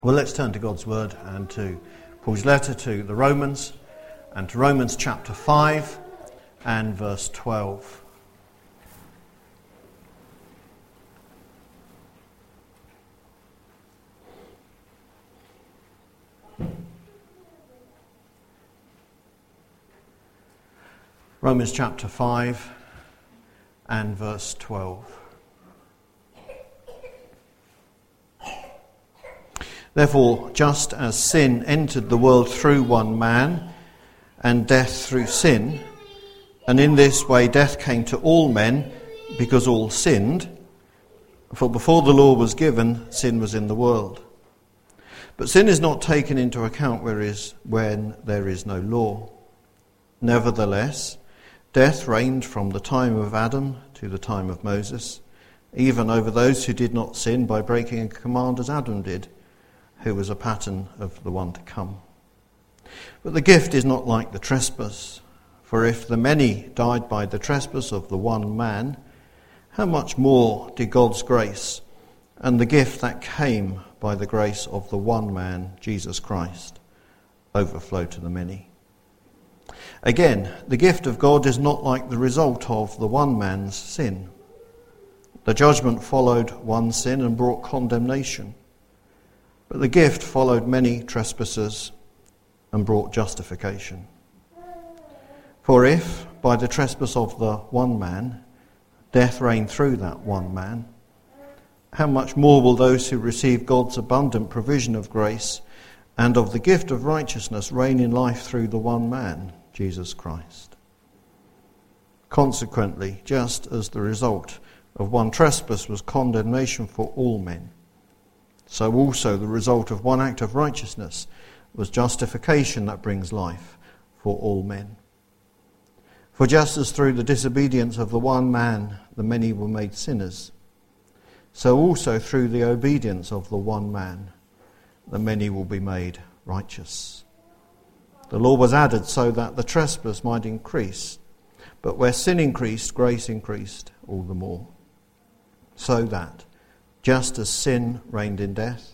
Well, let's turn to God's Word and to Paul's letter to the Romans, and to Romans chapter 5 and verse 12. Romans chapter 5 and verse 12. Therefore, just as sin entered the world through one man, and death through sin, and in this way death came to all men, because all sinned, for before the law was given, sin was in the world. But sin is not taken into account when there is no law. Nevertheless, death reigned from the time of Adam to the time of Moses, even over those who did not sin by breaking a command as Adam did, who was a pattern of the one to come. But the gift is not like the trespass. For if the many died by the trespass of the one man, how much more did God's grace and the gift that came by the grace of the one man, Jesus Christ, overflow to the many? Again, the gift of God is not like the result of the one man's sin. The judgment followed one sin and brought condemnation. But the gift followed many trespasses and brought justification. For if, by the trespass of the one man, death reigned through that one man, how much more will those who receive God's abundant provision of grace and of the gift of righteousness reign in life through the one man, Jesus Christ? Consequently, just as the result of one trespass was condemnation for all men, so also the result of one act of righteousness was justification that brings life for all men. For just as through the disobedience of the one man the many were made sinners, so also through the obedience of the one man the many will be made righteous. The law was added so that the trespass might increase, but where sin increased, grace increased all the more. So that, just as sin reigned in death,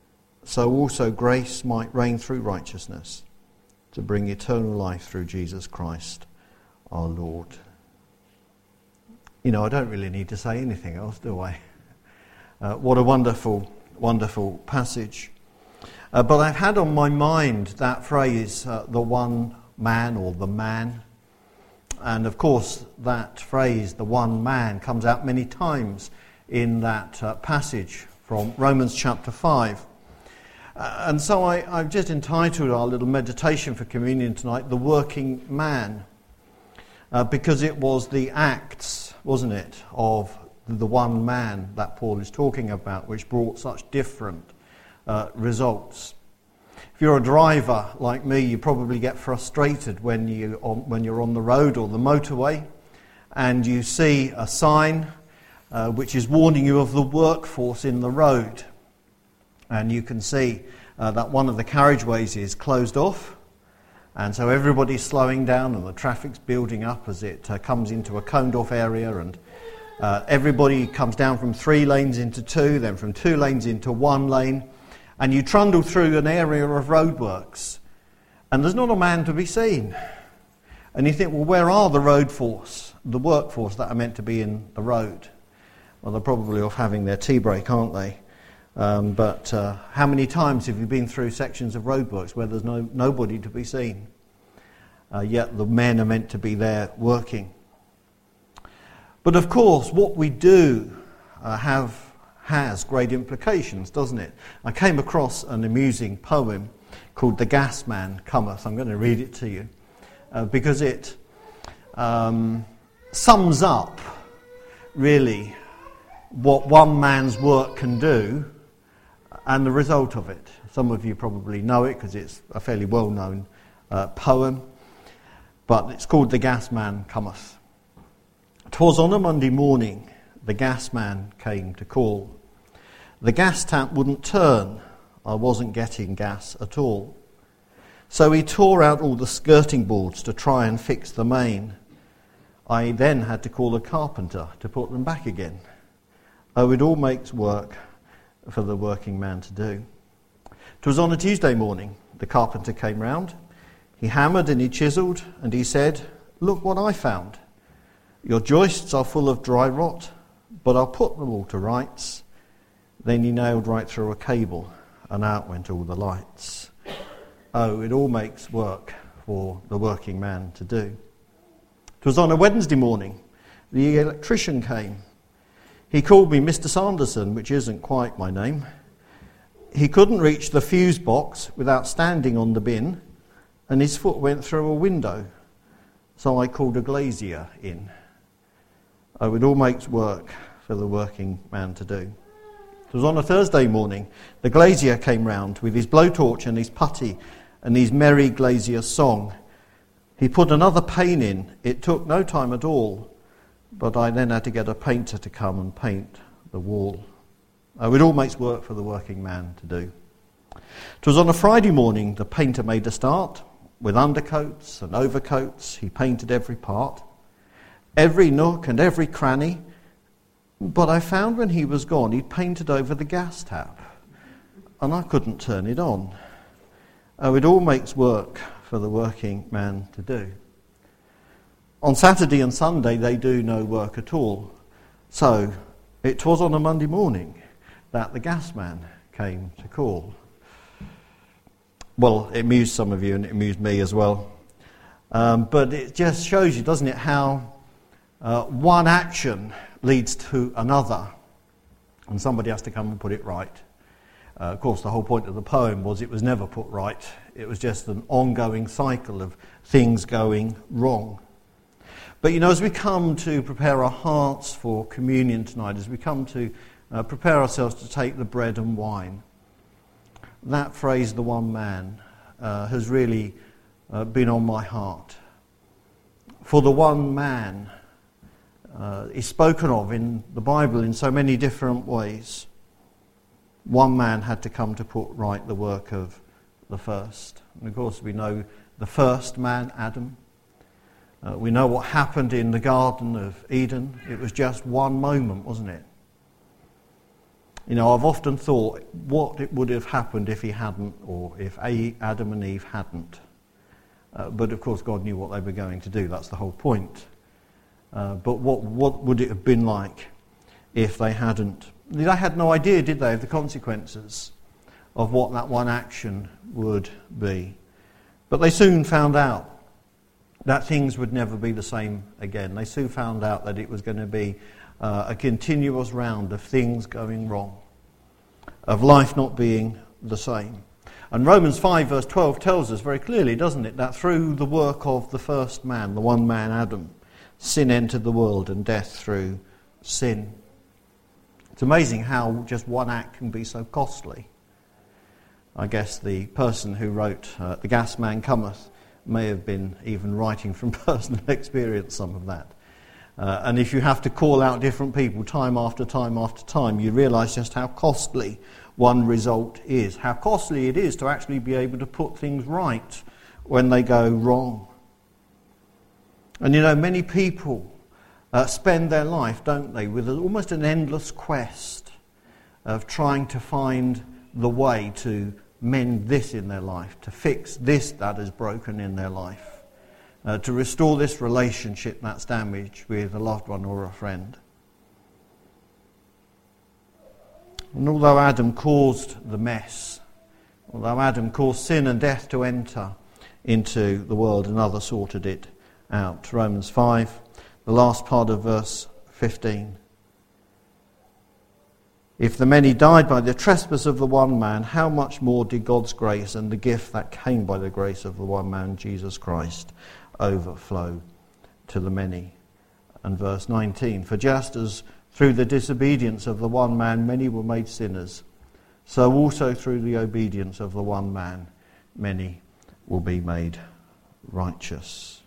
so also grace might reign through righteousness, to bring eternal life through Jesus Christ our Lord. You know, I don't really need to say anything else, do I? What a wonderful, wonderful passage. But I've had on my mind that phrase, the one man or the man. And of course, that phrase, the one man, comes out many times in that passage from Romans chapter 5. And so I've just entitled our little meditation for communion tonight, The Working Man, because it was the acts, wasn't it, of the one man that Paul is talking about, which brought such different results. If you're a driver like me, you probably get frustrated when you're on the road or the motorway and you see a sign which is warning you of the workforce in the road. And you can see that one of the carriageways is closed off, and so everybody's slowing down and the traffic's building up as it comes into a coned off area, and everybody comes down from 3 lanes into 2, then from 2 lanes into 1 lane, and you trundle through an area of roadworks, and there's not a man to be seen. And you think, well, where are the workforce that are meant to be in the road? Well, they're probably off having their tea break, aren't they? But how many times have you been through sections of roadworks where there's nobody to be seen? Yet the men are meant to be there working. But of course, what we do has great implications, doesn't it? I came across an amusing poem called The Gas Man Cometh. I'm going to read it to you because it sums up, really, what one man's work can do and the result of it. Some of you probably know it because it's a fairly well-known poem, but it's called The Gas Man Cometh. 'Twas on a Monday morning the gas man came to call. The gas tap wouldn't turn, I wasn't getting gas at all. So he tore out all the skirting boards to try and fix the main. I then had to call a carpenter to put them back again. Oh, it all makes work for the working man to do. 'Twas on a Tuesday morning. The carpenter came round. He hammered and he chiselled, and he said, "Look what I found. Your joists are full of dry rot, but I'll put them all to rights." Then he nailed right through a cable, and out went all the lights. Oh, it all makes work for the working man to do. 'Twas on a Wednesday morning. The electrician came. He called me Mr. Sanderson, which isn't quite my name. He couldn't reach the fuse box without standing on the bin, and his foot went through a window, so I called a glazier in. Oh, it all makes work for the working man to do. It was on a Thursday morning. The glazier came round with his blowtorch and his putty and his merry glazier song. He put another pane in. It took no time at all, but I then had to get a painter to come and paint the wall. Oh, it all makes work for the working man to do. It was on a Friday morning. The painter made a start. With undercoats and overcoats, he painted every part, every nook and every cranny. But I found when he was gone, he'd painted over the gas tap, and I couldn't turn it on. Oh, it all makes work for the working man to do. On Saturday and Sunday, they do no work at all. So it was on a Monday morning that the gas man came to call. Well, it amused some of you and it amused me as well. But it just shows you, doesn't it, how one action leads to another, and somebody has to come and put it right. Of course, the whole point of the poem was it was never put right. It was just an ongoing cycle of things going wrong. But, as we come to prepare our hearts for communion tonight, as we come to prepare ourselves to take the bread and wine, that phrase, the one man, has really been on my heart. For the one man is spoken of in the Bible in so many different ways. One man had to come to put right the work of the first. And of course we know the first man, Adam. We know what happened in the Garden of Eden. It was just one moment, wasn't it? I've often thought what it would have happened if he hadn't, or if Adam and Eve hadn't. But of course God knew what they were going to do. That's the whole point. But what would it have been like if they hadn't? They had no idea, did they, of the consequences of what that one action would be. But they soon found out that things would never be the same again. They soon found out that it was going to be a continuous round of things going wrong, of life not being the same. And Romans 5 verse 12 tells us very clearly, doesn't it, that through the work of the first man, the one man Adam, sin entered the world and death through sin. It's amazing how just one act can be so costly. I guess the person who wrote The Gas Man Cometh may have been even writing from personal experience some of that. And if you have to call out different people time after time after time, you realise just how costly one result is. How costly it is to actually be able to put things right when they go wrong. And many people spend their life, don't they, with almost an endless quest of trying to find the way to mend this in their life, to fix this that is broken in their life, to restore this relationship that's damaged with a loved one or a friend. And although Adam caused the mess, although Adam caused sin and death to enter into the world, another sorted it out. Romans 5, the last part of verse 15. If the many died by the trespass of the one man, how much more did God's grace and the gift that came by the grace of the one man, Jesus Christ, overflow to the many? And verse 19, for just as through the disobedience of the one man many were made sinners, so also through the obedience of the one man many will be made righteous.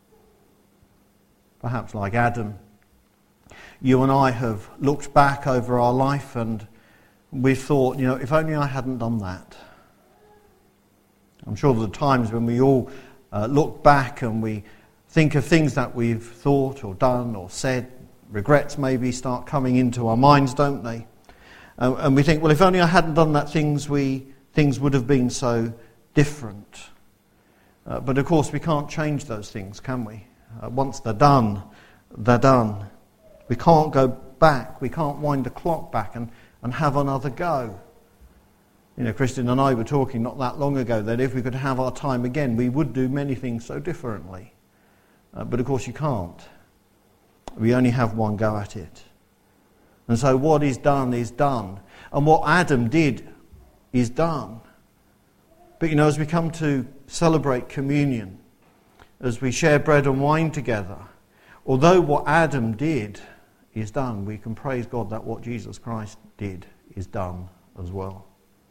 Perhaps like Adam, you and I have looked back over our life and we've thought, if only I hadn't done that. I'm sure there are times when we all look back and we think of things that we've thought or done or said. Regrets maybe start coming into our minds, don't they? And we think, well, if only I hadn't done that things we things would have been so different. But of course we can't change those things, can we? Once they're done, they're done. We can't go back. We can't wind the clock back and have another go. You know, Christian and I were talking not that long ago that if we could have our time again, we would do many things so differently. But of course you can't. We only have one go at it. And so what is done is done. And what Adam did is done. But you know, as we come to celebrate communion, as we share bread and wine together, although what Adam did is done, we can praise God that what Jesus Christ did is done as well.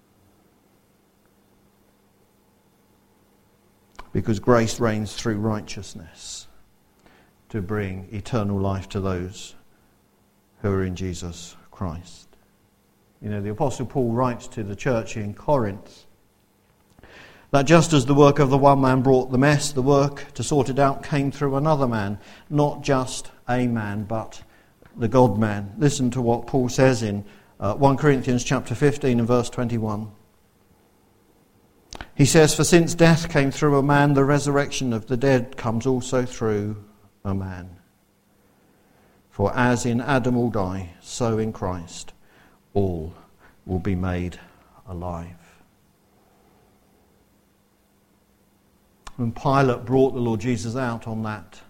Because grace reigns through righteousness to bring eternal life to those who are in Jesus Christ. You know, the Apostle Paul writes to the church in Corinth that just as the work of the one man brought the mess, the work to sort it out came through another man, not just a man, but the God-man. Listen to what Paul says in 1 Corinthians chapter 15 and verse 21. He says, "For since death came through a man, the resurrection of the dead comes also through a man. For as in Adam all die, so in Christ all will be made alive." When Pilate brought the Lord Jesus out on that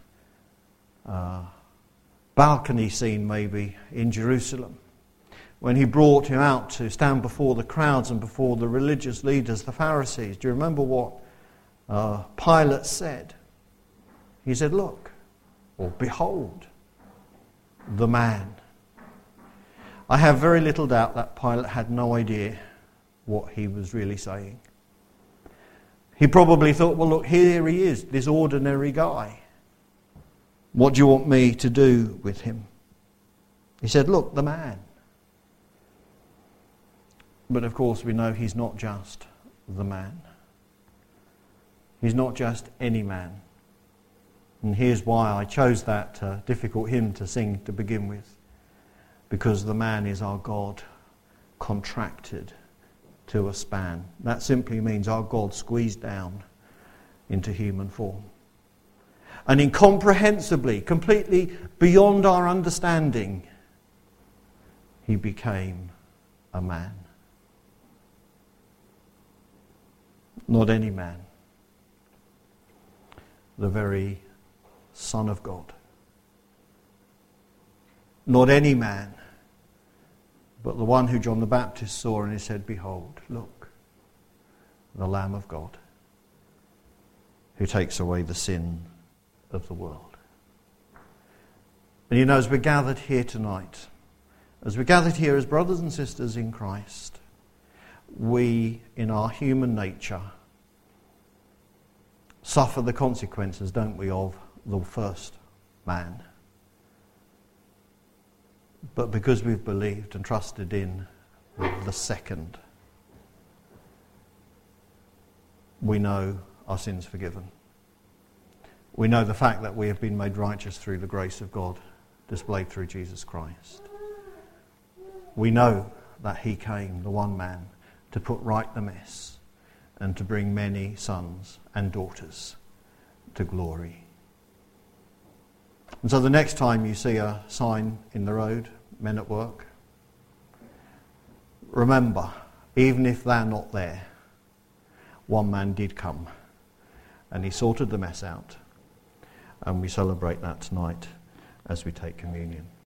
balcony scene maybe in Jerusalem, when he brought him out to stand before the crowds and before the religious leaders, the Pharisees, do you remember what Pilate said? He said, "Look," or "Behold, the man." I have very little doubt that Pilate had no idea what he was really saying. He probably thought, well, look, here he is, this ordinary guy. What do you want me to do with him? He said, "Look, the man." But of course we know he's not just the man. He's not just any man. And here's why I chose that difficult hymn to sing to begin with. Because the man is our God contracted to a span. That simply means our God squeezed down into human form. And incomprehensibly, completely beyond our understanding, he became a man. Not any man. The very Son of God. Not any man, but the one who John the Baptist saw and he said, "Behold, look, the Lamb of God, who takes away the sin of the world." And you know, as we're gathered here tonight, as we're gathered here as brothers and sisters in Christ, we, in our human nature, suffer the consequences, don't we, of the first man. But because we've believed and trusted in the second, we know our sins forgiven. We know the fact that we have been made righteous through the grace of God displayed through Jesus Christ. We know that he came, the one man, to put right the mess and to bring many sons and daughters to glory. And so the next time you see a sign in the road, "Men at work," remember, even if they're not there, one man did come and he sorted the mess out. And we celebrate that tonight as we take communion.